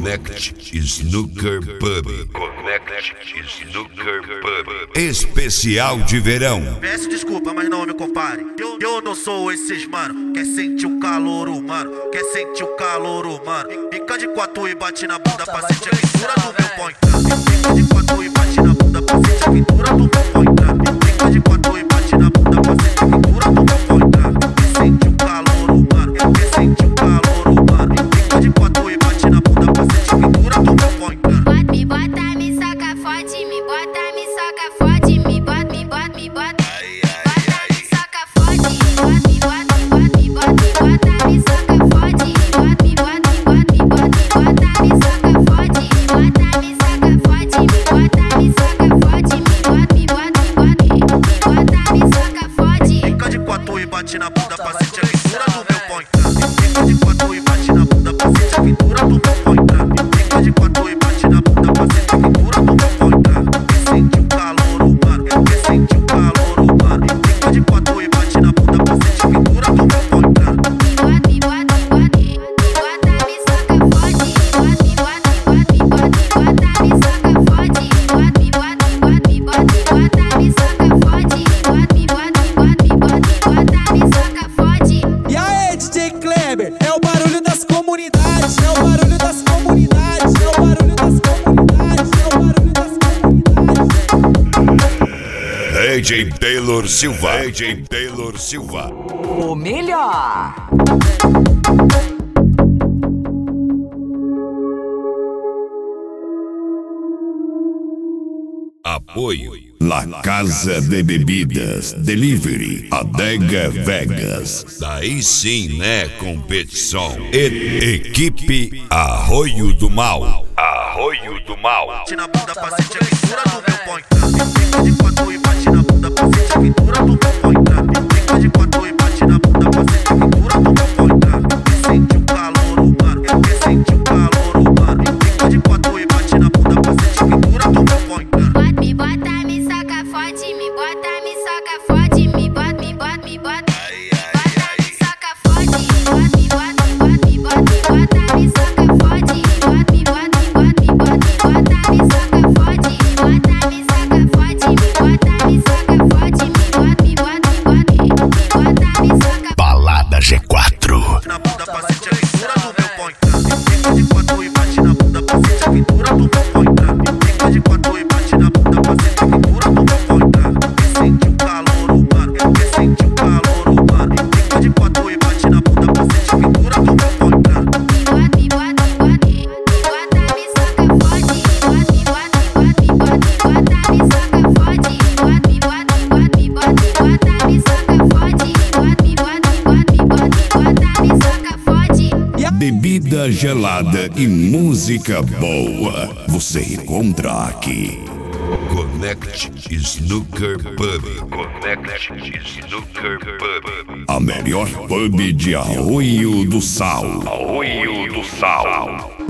Connect Snooker Pub. Connect Snooker Pub. Especial de verão. Peço desculpa, mas não me compare. Eu não sou esses mano. Quer sentir o calor humano? Quer sentir o calor humano? Fica de quatro e bate na bunda pra sentir a quentura do meu pão entrando. Fica de quatro e bate na bunda pra sentir a quentura do meu pão entrando. Fica de quatro e bate na bunda pra sentir a quentura do meu pão entrando. Quer sentir o calor humano? Quer sentir o calor humano? Fica de quatro e bate na bunda pra sentir a quentura do meu pão entrando. Me bota, me soca forte, me bota, me soca forte, me bota, me bota, me bota. Bota, me soca forte, me bota, me bota, me bota, me bota, me soca forte, me bota, me bota, me bota, me bota, me soca forte, me bota, me soca forte, me bota, me soca forte, me bota, me bota, me soca forte. Fica de quatro e bate na bunda pra sentir a quentura do meu pão entrando. Fica de quatro e bate na bunda pra sentir a quentura do meu pão entrando. Fica de quatro e bate na bunda pra sentir a quentura do meu pão entrando. Quer sentir o calor humano? Quer sentir o calor humano? Fica de quatro e bate na bunda pra sentir a quentura do meu pão entrando. Me bota, me soca forte, me bota, me bota, me soca forte, me bota, me bota, me soca forte, me bota, me bota, me soca forte. E aí, DJ Kleber, é o barulho das comunidades, é o barulho das comunidades, é o barulho das comunidades, é o barulho das comunidades. AJ Taylor Silva. AJ Taylor Silva. O melhor. Apoio La Casa de Bebidas Delivery Adega Vegas. Daí sim, né, competição. Equipe Arroio do Mal. Arroio do Mal. Bate na bunda pra sentir a quentura do meu pão entrando. Fica de quatro e bate na bunda pra sentir a quentura do meu pão entrando. Fica de quatro e bate na bunda pra sentir a quentura do meu pão entrando. Quer sentir o calor humano? Quer sentir o calor humano? Fica de quatro e bate na bunda pra sentir a quentura do meu pão entrando. Me bota, me soca forte, me bota, me soca forte, me bota, me bota, me bota. Bota, me soca forte, me bota, me bota, me bota, me soca forte, me bota, me bota, me soca forte, me bota, me soca forte, me bota, me soca forte, me bota, me bota, me soca. Balada G4. Na bunda pra sentir a quentura do meu pão entrando. Fica de quatro e bate na bunda pra sentir a quentura do meu pão entrando. Fica de quatro e bate na bunda pra sentir a quentura do meu pão entrando. Quer sentir o calor humano? Quer sentir o calor humano? Fica de quatro e bate na bunda pra sentir a quentura do meu pão entrando. Me bota, me soca forte, me bota, me soca forte, me bota, me bota, me soca forte, me bota, me bota, me soca forte. Bebida gelada e música boa você encontra aqui. Connect Snooker Pub. Connect Snooker Pub. A melhor pub de Arroio do Sal. Arroio do Sal.